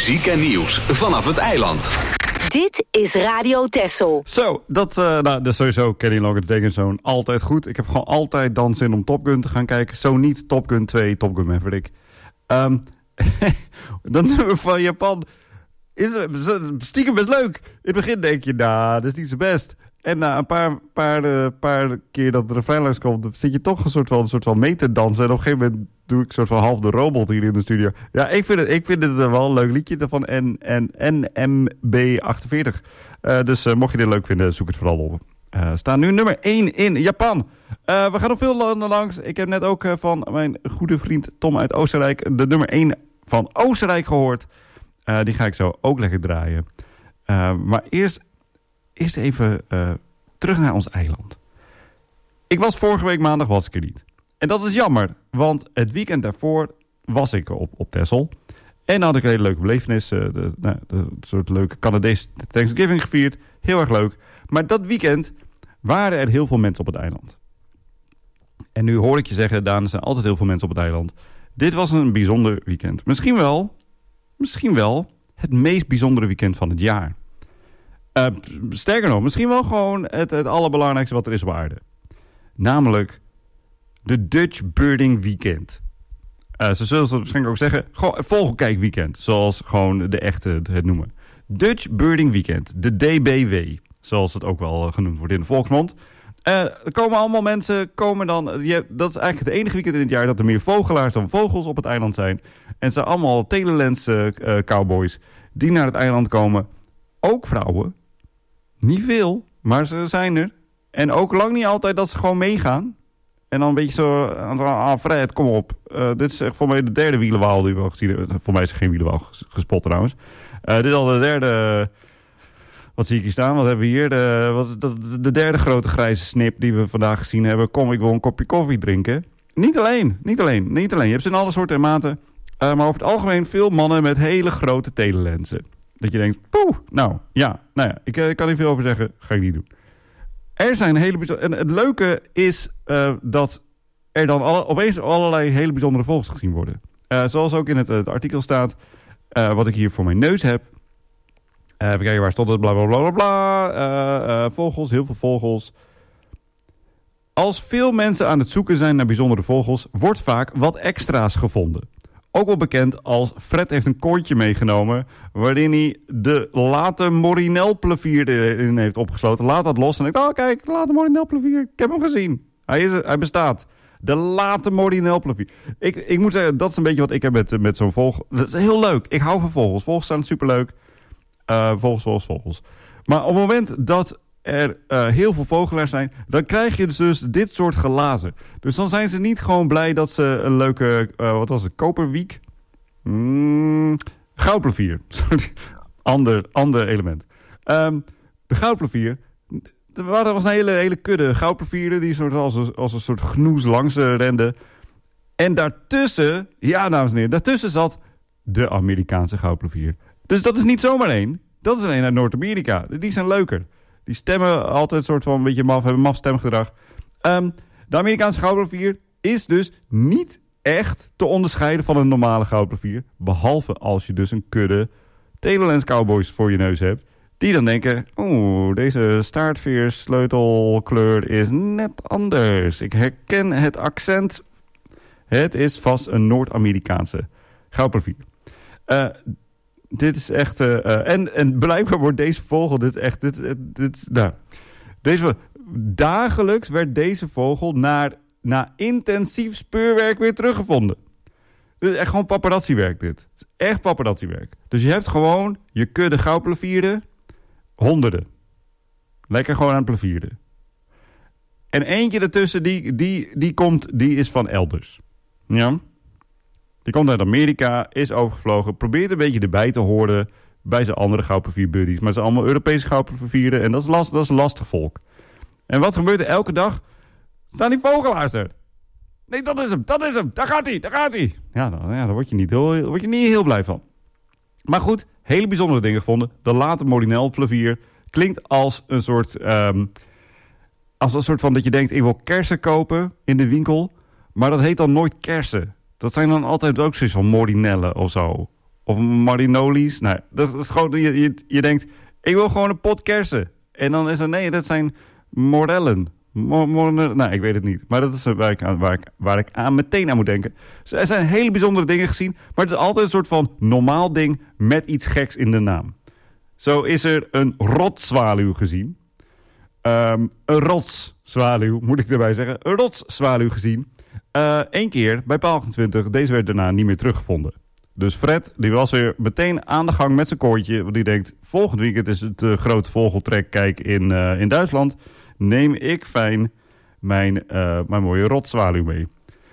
muziek en nieuws vanaf het eiland. Dit is Radio Texel. Zo, dat, uh, nou, dat is sowieso Kenny Loggins Tegen Zoon altijd goed. Ik heb gewoon altijd dan zin om Top Gun te gaan kijken. Zo niet Top Gun twee, Top Gun Maverick. Um, dat nummer van Japan is stiekem best leuk. In het begin denk je, nou, dat is niet zo best. En na een paar, paar, uh, paar keer dat er een refrein langs komt, zit je toch een soort van, een soort van mee te dansen. En op een gegeven moment doe ik een soort van half de robot hier in de studio. Ja, ik vind het, ik vind het wel een leuk liedje van N M B achtenveertig. Uh, dus uh, mocht je dit leuk vinden, zoek het vooral op. Uh, staan nu nummer één in Japan. Uh, we gaan nog veel landen langs. Ik heb net ook uh, van mijn goede vriend Tom uit Oostenrijk de nummer één van Oostenrijk gehoord. Uh, die ga ik zo ook lekker draaien. Uh, maar eerst, eerst even uh, terug naar ons eiland. Ik was vorige week maandag was ik er niet. En dat is jammer, want het weekend daarvoor was ik op, op Texel. En had ik een hele leuke belevenis. Uh, de, nou, de, de soort leuke Canadese Thanksgiving gevierd. Heel erg leuk. Maar dat weekend waren er heel veel mensen op het eiland. En nu hoor ik je zeggen, Daan, er zijn altijd heel veel mensen op het eiland. Dit was een bijzonder weekend. Misschien wel, misschien wel het meest bijzondere weekend van het jaar. Uh, sterker nog, misschien wel gewoon het, het allerbelangrijkste wat er is op aarde. Namelijk de Dutch Birding Weekend. Uh, ze zullen het waarschijnlijk ook zeggen, gewoon vogelkijkweekend, zoals gewoon de echte het noemen. Dutch Birding Weekend, de D B W, zoals het ook wel genoemd wordt in de volksmond. Uh, er komen allemaal mensen, komen dan, je, dat is eigenlijk het enige weekend in het jaar dat er meer vogelaars dan vogels op het eiland zijn. En het zijn allemaal telelens uh, uh, cowboys die naar het eiland komen. Ook vrouwen, niet veel, maar ze zijn er. En ook lang niet altijd dat ze gewoon meegaan. En dan een beetje zo, ah Fred, kom op. Uh, dit is echt voor mij de derde wielenwaal die we al gezien hebben. Voor mij is er geen wielenwaal gespot trouwens. Uh, dit is al de derde, wat zie ik hier staan? Wat hebben we hier? De, wat, de, de derde grote grijze snip die we vandaag gezien hebben. Kom, ik wil een kopje koffie drinken. Niet alleen, niet alleen, niet alleen. Je hebt ze in alle soorten en maten. Uh, maar over het algemeen veel mannen met hele grote telelenzen. Dat je denkt, poeh, nou ja, nou ja, ik, ik kan niet veel over zeggen, ga ik niet doen. Er zijn hele bijzondere... En het leuke is uh, dat er dan alle, opeens allerlei hele bijzondere vogels gezien worden. Uh, zoals ook in het, het artikel staat, uh, wat ik hier voor mijn neus heb. Uh, even kijken, waar stond het? Bla bla bla bla bla. Uh, uh, vogels, heel veel vogels. Als veel mensen aan het zoeken zijn naar bijzondere vogels, wordt vaak wat extra's gevonden. Ook wel bekend als Fred heeft een kooitje meegenomen, waarin hij de late morinelplevier erin heeft opgesloten. Laat dat los en denkt, oh kijk, de late morinelplevier, ik heb hem gezien. Hij, is, hij bestaat. De late morinelplevier. Ik, ik moet zeggen, dat is een beetje wat ik heb met, met zo'n vogel. Dat is heel leuk. Ik hou van vogels. Vogels zijn superleuk. Uh, vogels, vogels, vogels. Maar op het moment dat er uh, heel veel vogelaars zijn, dan krijg je dus, dus dit soort glazen. Dus dan zijn ze niet gewoon blij dat ze een leuke, uh, wat was het, koperwiek? Mm, goudplevier. ander, ander element. Um, de goudplevier, er was een hele, hele kudde goudplevieren die soort als, een, als een soort gnoes langs uh, renden. En daartussen, ja dames en heren, daartussen zat de Amerikaanse goudplevier. Dus dat is niet zomaar één. Dat is er één uit Noord-Amerika. Die zijn leuker. Die stemmen altijd een soort van een beetje maf, hebben maf stemgedrag. Um, de Amerikaanse goudplevier is dus niet echt te onderscheiden van een normale goudplevier. Behalve als je dus een kudde telelens cowboys voor je neus hebt. Die dan denken, oeh, deze staartveersleutelkleur is net anders. Ik herken het accent. Het is vast een Noord-Amerikaanse goudplevier. Uh, Dit is echt... Uh, uh, en, en blijkbaar wordt deze vogel... Dit is echt... Dit, dit, dit, nou, deze, dagelijks werd deze vogel naar, na intensief speurwerk weer teruggevonden. Dit is echt gewoon paparazzi-werk dit. Het is echt paparazzi-werk. Dus je hebt gewoon je kudde goudplevieren. Honderden. Lekker gewoon aan het plevieren. En eentje ertussen, die, die, die komt... Die is van elders. Ja... Die komt uit Amerika, is overgevlogen, probeert een beetje erbij te horen bij zijn andere goudplevierbuddies. Maar ze zijn allemaal Europese goudplevieren en dat is, last, dat is een lastig volk. En wat gebeurt er elke dag? Staan die vogelaars er? Nee, dat is hem, dat is hem, daar gaat hij, daar gaat hij. Ja, dan, ja, daar word je, niet heel, daar word je niet heel blij van. Maar goed, hele bijzondere dingen gevonden. De late morinelplevier klinkt als een soort, um, als een soort van dat je denkt, ik wil kersen kopen in de winkel. Maar dat heet dan nooit kersen. Dat zijn dan altijd ook zoiets van morinellen of zo. Of marinoli's. Nou, dat is gewoon, je, je, je denkt, ik wil gewoon een pot kersen. En dan is er, nee, dat zijn morellen. Mo, mo, nou, ik weet het niet. Maar dat is waar ik, aan, waar, ik, waar ik aan meteen aan moet denken. Dus er zijn hele bijzondere dingen gezien. Maar het is altijd een soort van normaal ding met iets geks in de naam. Zo is er een rotzwaluw gezien. Um, een rotszwaluw, moet ik erbij zeggen. Een rotszwaluw gezien. Eén uh, keer bij paal achtentwintig. Deze werd daarna niet meer teruggevonden. Dus Fred, die was weer meteen aan de gang met zijn kooitje. Want die denkt, volgend weekend is het uh, grote vogeltrekkijk in, uh, in Duitsland. Neem ik fijn mijn, uh, mijn mooie rotzwaluw mee.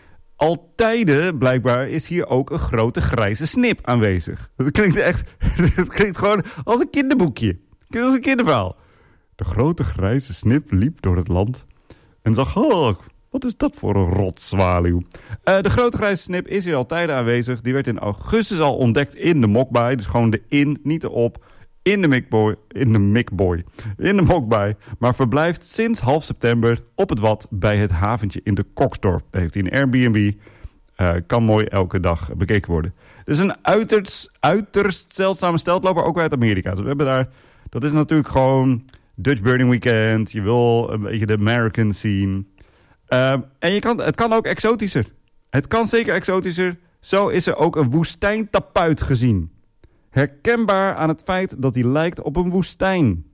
Al tijden, blijkbaar, is hier ook een grote grijze snip aanwezig. Dat klinkt echt, dat klinkt gewoon als een kinderboekje. Klinkt als een kinderverhaal. De grote grijze snip liep door het land en zag, oh, wat is dat voor een rotzwaluw? Uh, de grote grijze snip is hier al tijden aanwezig. Die werd in augustus al ontdekt in de Mokbaai. Dus gewoon de in, niet de op. In de Mikboy, in de Mikboy, in de Mokbaai. Maar verblijft sinds half september op het Wad bij het haventje in de Koksdorp. Daar heeft hij een Airbnb. Uh, kan mooi elke dag bekeken worden. Het is een uiterst, uiterst zeldzame steltloper, ook uit Amerika. Dus we hebben daar, dat is natuurlijk gewoon Dutch Burning Weekend. Je wil een beetje de American scene. Uh, en je kan, het kan ook exotischer. Het kan zeker exotischer. Zo is er ook een woestijntapuit gezien. Herkenbaar aan het feit dat hij lijkt op een woestijn.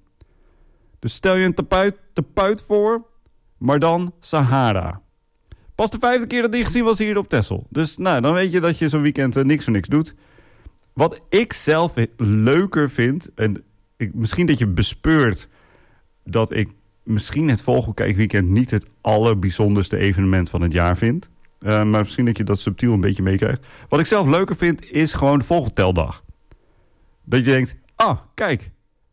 Dus stel je een tapuit, tapuit voor, maar dan Sahara. Pas de vijfde keer dat die gezien was hier op Texel. Dus nou, dan weet je dat je zo'n weekend uh, niks voor niks doet. Wat ik zelf leuker vind, en ik, misschien dat je bespeurt dat ik misschien het Vogelkijkweekend niet het allerbijzonderste evenement van het jaar vind. Uh, maar misschien dat je dat subtiel een beetje meekrijgt. Wat ik zelf leuker vind, is gewoon de vogelteldag. Dat je denkt, ah, kijk,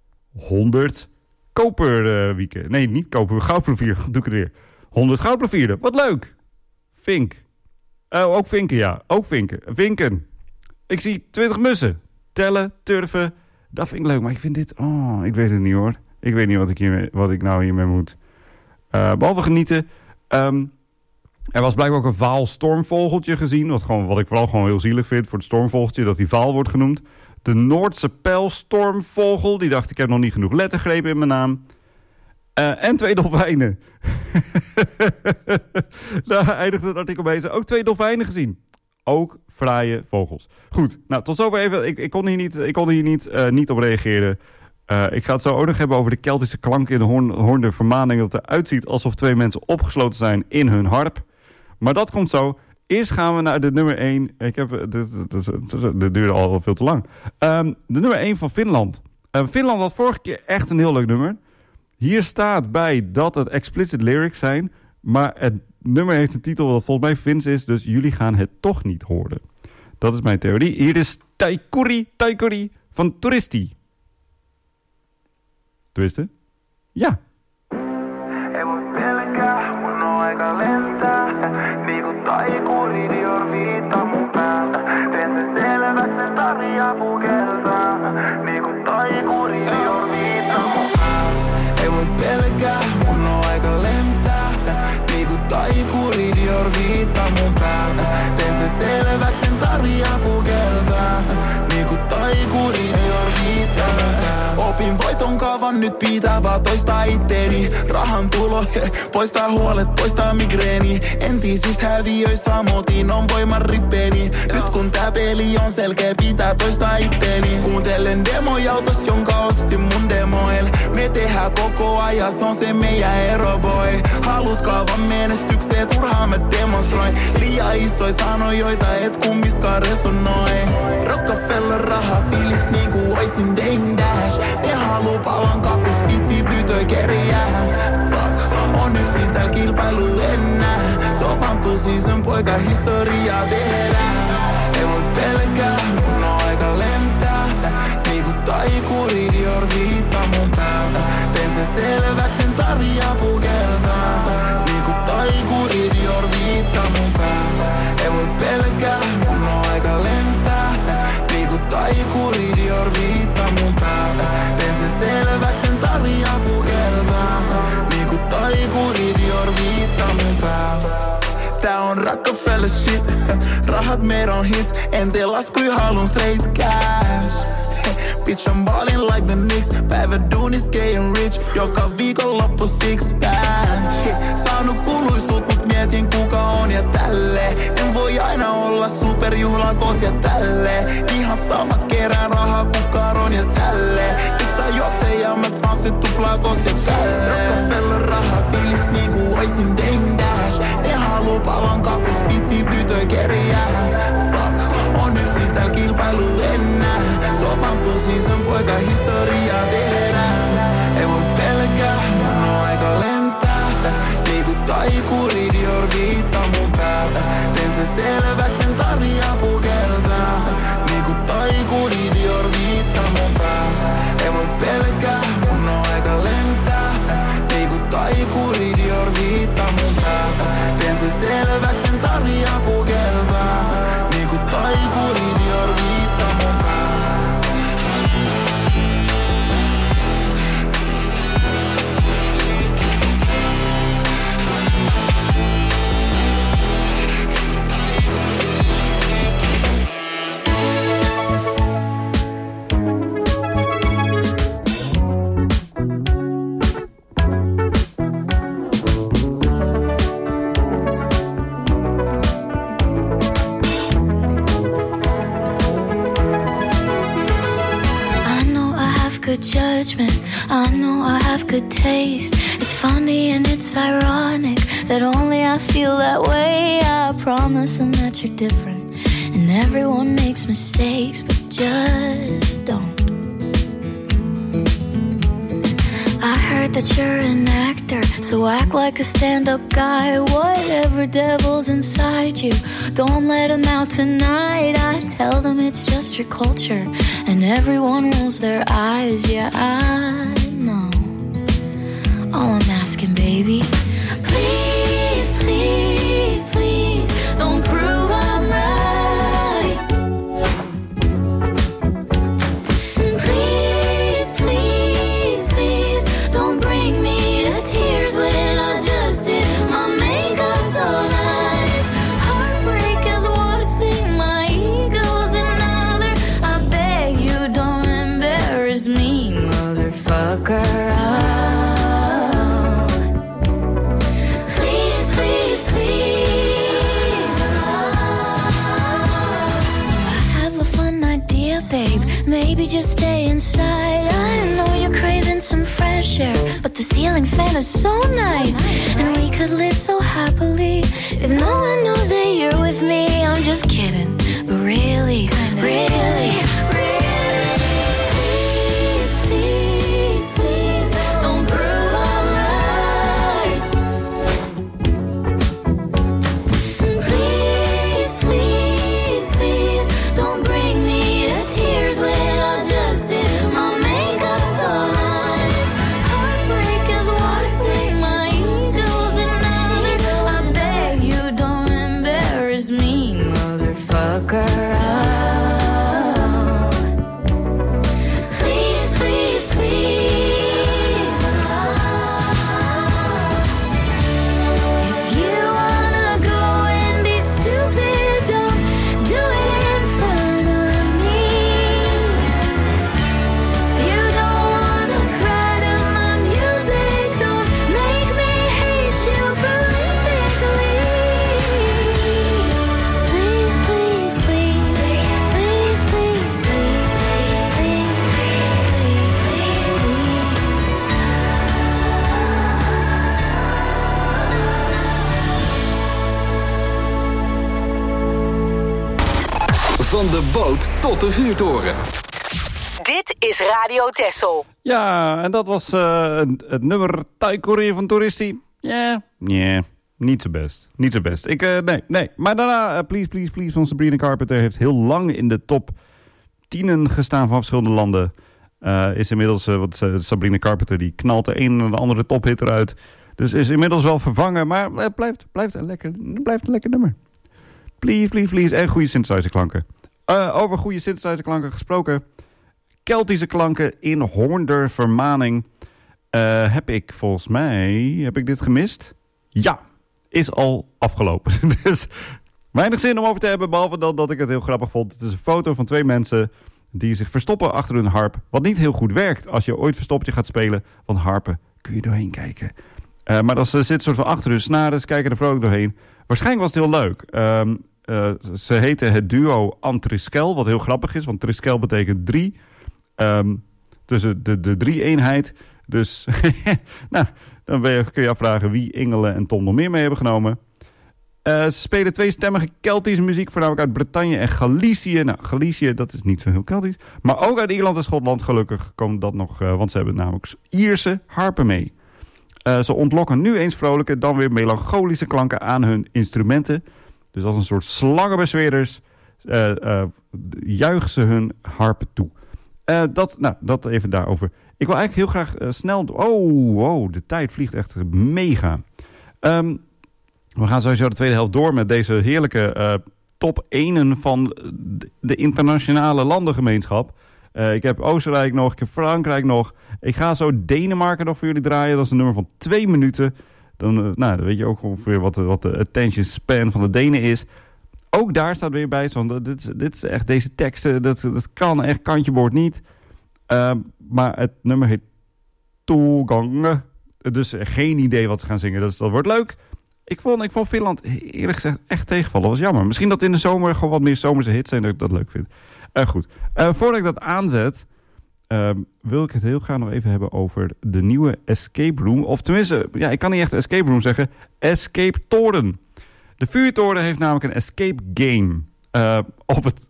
honderd koperwieken. Uh, nee, niet koper, goudplovierden, doe ik het weer. honderd goudplovierden, wat leuk. Vink. Uh, ook vinken, ja. Ook vinken. Vinken. Ik zie twintig mussen. Tellen, turven. Dat vind ik leuk, maar ik vind dit, oh, ik weet het niet hoor. Ik weet niet wat ik, hiermee, wat ik nou hiermee moet. Uh, behalve genieten. Um, er was blijkbaar ook een vaal stormvogeltje gezien. Wat, gewoon, wat ik vooral gewoon heel zielig vind voor het stormvogeltje. Dat die vaal wordt genoemd. De Noordse pijlstormvogel. Die dacht, ik heb nog niet genoeg lettergrepen in mijn naam. Uh, en twee dolfijnen. Daar eindigt het artikel bij. Ze ook twee dolfijnen gezien. Ook fraaie vogels. Goed, nou tot zover even. Ik, ik kon hier niet, ik kon hier niet, uh, niet op reageren. Uh, ik ga het zo ook nog hebben over de Keltische klanken in de hoorn, hoorn de vermaning. Dat het eruit ziet alsof twee mensen opgesloten zijn in hun harp. Maar dat komt zo. Eerst gaan we naar de nummer één. Ik heb, dit, dit, dit, dit duurde al veel te lang. Um, de nummer één van Finland. Uh, Finland had vorige keer echt een heel leuk nummer. Hier staat bij dat het explicit lyrics zijn. Maar het nummer heeft een titel dat volgens mij Fins is. Dus jullie gaan het toch niet horen. Dat is mijn theorie. Hier is Taikuri Taikuri van Toeristi. Toeristen? Ja. Ei voi pelkää, mun on aika lentää. Niinku taikuri Dior viittaa mun päällä. Teen se selväks, en tarvii pukeltaa. Niinku taikuri Dior viittaa mun päällä. Opin voiton kaavan, nyt pitää vaan toistaa itteeni. Rahan tulo, poistaa huolet, poistaa migreeni. Entisistä häviöistä motin on voiman rippeeni. Nyt kun tää peli on selkeä, pitää toistaa itteeni. Kuuntelen demoja autos, jonka ostin mun demoil. Me tehdään koko ajan, se on se meidän ero boy. Haluut kaavan menestykseen, turhaan mä demonstroin. Liian isoja sanoja, joita et kummiskaan resonoi. Rockefeller raha, fiilis niinku oisin Dame Dash. Ne haluu palon kakus, fitti plytöi kerjää. Fuck, on yksin tääl kilpailu ennää. Sopantuu siis on poika historiaa tehdään. Ei voi pelkää, mun on aika lentää. Niinku taikuri Dior viittaa mun päältä. Teen se selväks, en tarvii pukeltaa. Niinku taikuri Dior viittaa mun päältä. Ei voi pelkää, mun on aika lentää. Niinku taikuri Dior viittaa mun päältä. Teen se selväks, en tarvii pukeltaa. Niinku taikuri Dior viittaa mun päältä. Tää on Rockefeller shit. Raha maakt meer dan hits. En de last kun je halen straight cash. Bitch, I'm ballin' like the Knicks. Bij we doen is getting rich. Joka viikolla loppu six pack. Saanut kuuluisuut, mut mietin kuka on ja tälle. En voi aina olla superjuhlakos ja tälle. Ihan sama kerään rahaa kukaron ja tälle. Iksa juoksee ja mä saan sit tuplakos ja tälle. Rockefeller raha fiilis niinku oisin Dame Dash. Ne haluu palan kakus fitti plytöi kerjää. Fuck, on yksin tääl kilpailu ennää. Sopantuu siis on poika historiaa tehdään. Ei voi pelkää, mun on aika lentää. Liiku taikuri, Dior viittaa mun päältä. Teen se selväks, en tarvii apukeltaa. Liiku taikuri, Dior viittaa mun päältä. Ei voi pelkää, mun on aika lentää. Liiku taikuri, Dior viittaa mun päältä. Teen se selväks, en tarvii apukeltaa. Liiku taikuri, Dior viittaa mun päältä. Good judgment, I know I have good taste. It's funny and it's ironic that only I feel that way. I promise them that you're different, and everyone makes mistakes, but just don't. I heard that you're an actor, so act like a stand-up guy. Whatever devil's inside you, don't let him out tonight. I tell them it's just your culture, and everyone rolls their eyes. Yeah, I know. All I'm asking, baby, please, please, please, don't prove I'm right. Please, please, please, don't bring me to tears when I just did my makeup so nice. Heartbreak is one thing, my ego's another. I beg you don't embarrass me, motherfucker. Oh. Please, please, please. I have a fun idea, babe. Maybe just stay inside. I know you're craving some fresh air, but the ceiling fan is so nice, and we could live so happily if no one knows that you're with me. I'm just kidding, but really, really, really, please, please, please, don't prove I'm right. Please, please, please, don't bring me to tears when I just did my makeup so nice. Heartbreak is one thing, my ego's another. I beg you don't embarrass me, motherfucker. Oh. Please, please, please. If you wanna go and be stupid, don't do it in front of me. If you don't wanna cry to my music, don't make me hate you prolifically. Please, please, please, please, please, please, please, please, Van de boot tot de vuurtoren. Dit is Radio Texel. Ja, en dat was uh, het, het nummer Taikorie van Toeristi. Ja, yeah. yeah. Niet zo best. Niet zo best. Ik, uh, nee, nee. Maar daarna, uh, Please, Please, Please van Sabrina Carpenter heeft heel lang in de top tienen gestaan van verschillende landen. Uh, is inmiddels, uh, want uh, Sabrina Carpenter die knalt de een en de andere tophit eruit. Dus is inmiddels wel vervangen, maar het blijft, blijft, een lekker, blijft een lekker nummer. Please, please, please. En goede synthesizerklanken. Uh, over goede synthesizerklanken gesproken. Keltische klanken in Hoornder Vermaning. Uh, heb ik volgens mij... Heb ik dit gemist? Ja, is al afgelopen. Dus Weinig zin om over te hebben, behalve dat, dat ik het heel grappig vond. Het is een foto van twee mensen die zich verstoppen achter hun harp. Wat niet heel goed werkt als je ooit verstoppertje gaat spelen. Want harpen kun je doorheen kijken. Uh, maar als ze zitten soort van achter hun snaren, ze kijken er vrolijk doorheen. Waarschijnlijk was het heel leuk. Um, uh, ze heten het duo Antriskel, wat heel grappig is. Want triskel betekent drie. Um, dus de, de, de drie-eenheid. Dus nou, dan ben je, kun je afvragen wie Ingele en Tom nog meer mee hebben genomen. Uh, ze spelen tweestemmige Keltische muziek, voornamelijk uit Bretagne en Galicië. Nou, Galicië, dat is niet zo heel Keltisch. Maar ook uit Ierland en Schotland, gelukkig komt dat nog, uh, want ze hebben namelijk Ierse harpen mee. Uh, ze ontlokken nu eens vrolijke, dan weer melancholische klanken aan hun instrumenten. Dus als een soort slangenbezweerders uh, uh, juichen ze hun harpen toe. Uh, dat, nou, dat even daarover. Ik wil eigenlijk heel graag uh, snel... Oh, wow, de tijd vliegt echt mega. Um, we gaan sowieso de tweede helft door met deze heerlijke uh, top één van de internationale landengemeenschap. Uh, ik heb Oostenrijk nog, ik heb Frankrijk nog. Ik ga zo Denemarken nog voor jullie draaien. Dat is een nummer van twee minuten. Dan, uh, nou, dan weet je ook ongeveer wat de, wat de attention span van de Denen is. Ook daar staat weer bij, zo, dit, is, dit is echt deze teksten, dat, dat kan echt kantje boord niet. Uh, maar het nummer heet Toegang. Dus geen idee wat ze gaan zingen, dus dat wordt leuk. Ik vond, ik vond Finland eerlijk gezegd echt tegenvallen. Dat was jammer. Misschien dat in de zomer gewoon wat meer zomerse hits zijn dat ik dat leuk vind. Uh, goed. Uh, voordat ik dat aanzet, uh, wil ik het heel graag nog even hebben over de nieuwe Escape Room. Of tenminste, ja, ik kan niet echt Escape Room zeggen. Escape Toren. De vuurtoren heeft namelijk een escape game. Uh, op, het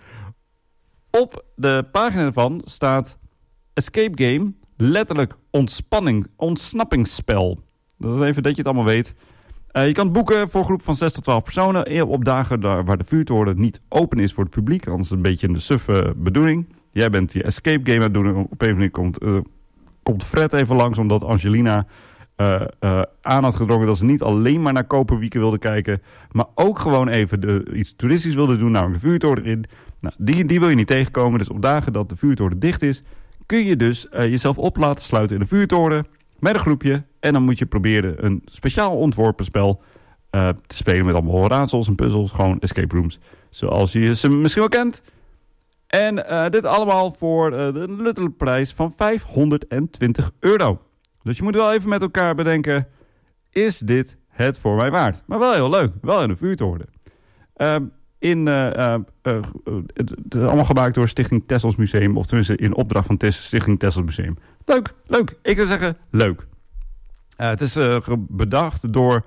op de pagina ervan staat escape game, letterlijk ontspanning, ontsnappingsspel. Dat is even dat je het allemaal weet. Uh, je kan boeken voor een groep van zes tot twaalf personen op dagen waar de vuurtoren niet open is voor het publiek. Anders is het een beetje een suffe bedoeling. Jij bent die escape game aan het doen. Op een manier komt, uh, komt Fred even langs omdat Angelina uh, uh, aan had gedrongen dat ze niet alleen maar naar Koperwieken wilde kijken, maar ook gewoon even de, iets toeristisch wilde doen, namelijk de vuurtoren in. Nou, die, die wil je niet tegenkomen. Dus op dagen dat de vuurtoren dicht is, kun je dus uh, jezelf op laten sluiten in de vuurtoren met een groepje. En dan moet je proberen een speciaal ontworpen spel uh, te spelen met allemaal raadsels en puzzels. Gewoon escape rooms, zoals je ze misschien wel kent. En uh, dit allemaal voor uh, de luttele prijs van vijfhonderdtwintig euro. Dus je moet wel even met elkaar bedenken, is dit het voor mij waard? Maar wel heel leuk, wel in de vuurtoren. Uh, in, uh, uh, uh, het is allemaal gemaakt door Stichting Texels Museum, of tenminste in opdracht van Tes- Stichting Texels Museum. Leuk, leuk. Ik zou zeggen, leuk. Uh, het is uh, bedacht door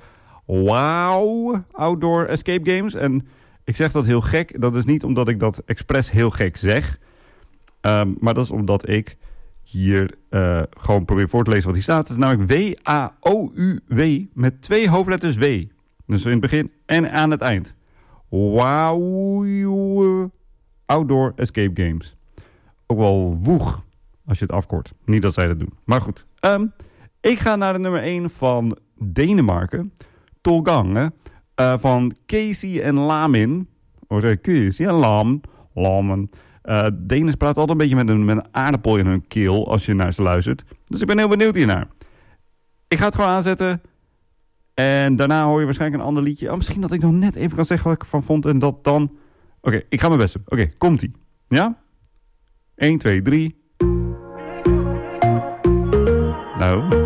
Wow Outdoor Escape Games. En ik zeg dat heel gek. Dat is niet omdat ik dat expres heel gek zeg. Um, maar dat is omdat ik hier uh, gewoon probeer voor te lezen wat hier staat. Het is namelijk W A O U W met twee hoofdletters W. Dus in het begin en aan het eind. Wow Outdoor Escape Games. Ook wel woeg als je het afkort. Niet dat zij dat doen. Maar goed. Um, ik ga naar de nummer één van Denemarken. Tolgang. Uh, van Casey en Lamin. Of zeg Casey en Lam. Lamen. Uh, Denen praten altijd een beetje met een, met een aardappel in hun keel als je naar ze luistert. Dus ik ben heel benieuwd hiernaar. Ik ga het gewoon aanzetten. En daarna hoor je waarschijnlijk een ander liedje. Oh, misschien dat ik nog net even kan zeggen wat ik ervan vond. En dat dan... Oké, okay, ik ga mijn best doen. Oké, okay, komt-ie. Ja? één, twee, drie. Nou...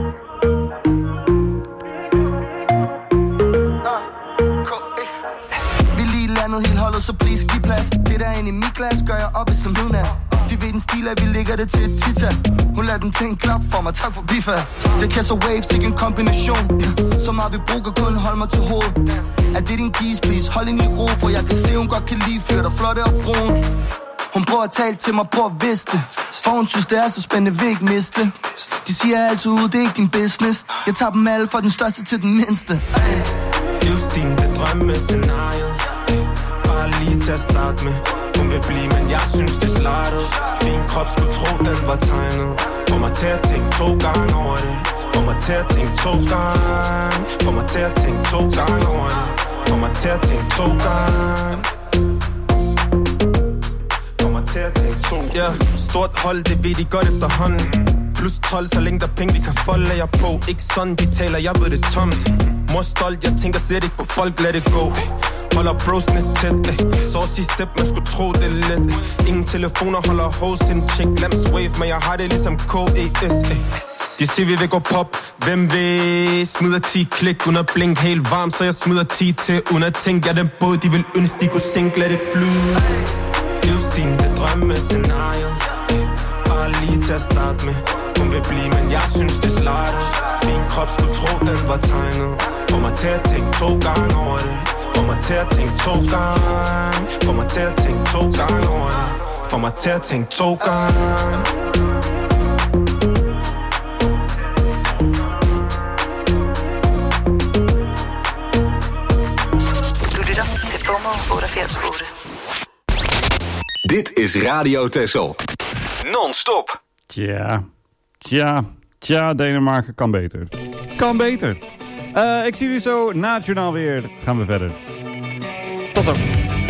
Helt holdet, så please giv plads. Det der inde i mit glas gør jeg op i som hun er. De ved den stil, at vi lægger det til et tita. Hun lader den ting klap for mig, tak for bifald. Det kan så waves, ikke en kombination. Så meget vi bruger, kun hold mig til hovedet. Er det din keys, please, hold hende i ro. For jeg kan se, hun godt kan lide fyr, der flotte og brun. Hun prøver at tale til mig, prøver at vidste. For hun synes, det er så spændende, vil ikke miste. De siger altid ud, det er ikke din business. Jeg tager dem alle fra den største til den mindste. Livsstilen, det drømmescenarie. Bare lige til at starte med. Hun vil blive, men jeg synes det slartet. Fin krop skulle tro, den var tegnet. Få mig til at tænke to gange over det. Få mig til at tænke to gange. Få mig til at tænke to gange over det. Få mig til at tænke to gange. Få mig til at tænke to gange. Ja, stort hold, det ved de godt efterhånden. Plus tolv, så længe der penge vi kan folde jer på. Ikke sådan, de taler, jeg ved det tomt. Mor stolt, jeg tænker slet ikke på folk, lad det gå. Holder brosene tæt, ey. Så at sige step, man skulle tro det er let, ey. Ingen telefoner holder hos en chick. Lamps wave, men jeg har det ligesom K E S, ey. De siger vi vil gå pop, hvem vil? Smider ti klik, under blink helt varm, så jeg smider ti til. Under tænk, jeg den båd, de vil ønske, de kunne sænke, lad det flyde. Livsstilen, det drømme scenarie. Bare lige til at starte med. Hun vil blive, men jeg synes det slarte. Fin krop skulle tro, den var tegnet. Få mig til at tænke to gange over det. Få mig til at tænke to gange. Få mig til at tænke to gange over det. Få mig til at tænke to gange. Du lytter til Promo otteogfirs otte. Dit is Radio Texel. Non-stop. Tja, tja, tja, Denemarken kan beter. Kan beter. Uh, ik zie jullie zo na het journaal weer. Gaan we verder. Tot dan.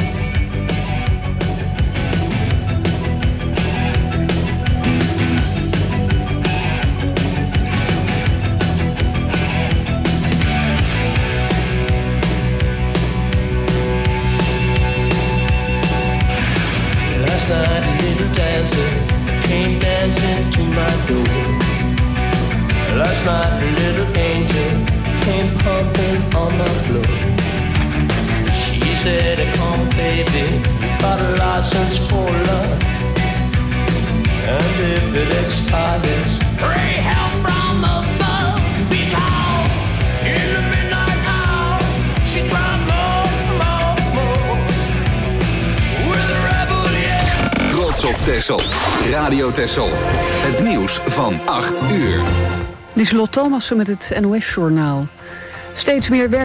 Last night a little dancer came dancing to my door. Last night a little angel came pumping on my floor. She said, come baby, you got a license for love. And if it expires, pray help from above. Because in the midnight hour, she cried more, more, more. With a rebel, yeah. Trots op Texel. Radio Texel. Het nieuws van acht uur. Lieselot Thomassen met het N O S-journaal. Steeds meer werk